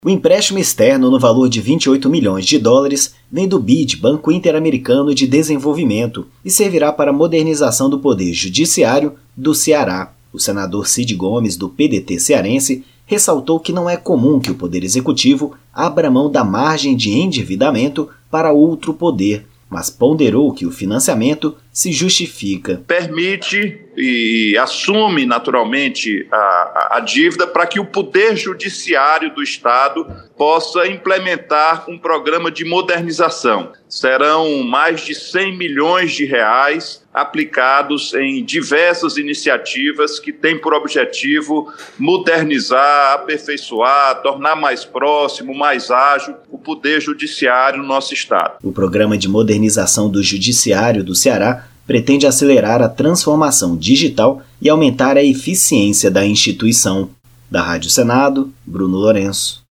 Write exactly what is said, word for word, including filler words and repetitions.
O empréstimo externo no valor de vinte e oito milhões de dólares vem do B I D, Banco Interamericano de Desenvolvimento, e servirá para a modernização do Poder Judiciário do Ceará. O senador Cid Gomes, do P D T cearense, ressaltou que não é comum que o Poder Executivo abra mão da margem de endividamento para outro poder, mas ponderou que o financiamento se justifica. Permite e assume naturalmente a, a dívida para que o Poder Judiciário do Estado possa implementar um programa de modernização. Serão mais de cem milhões de reais aplicados em diversas iniciativas que têm por objetivo modernizar, aperfeiçoar, tornar mais próximo, mais ágil o Poder Judiciário no nosso Estado. O programa de modernização do Judiciário do Ceará pretende acelerar a transformação digital e aumentar a eficiência da instituição. Da Rádio Senado, Bruno Lourenço.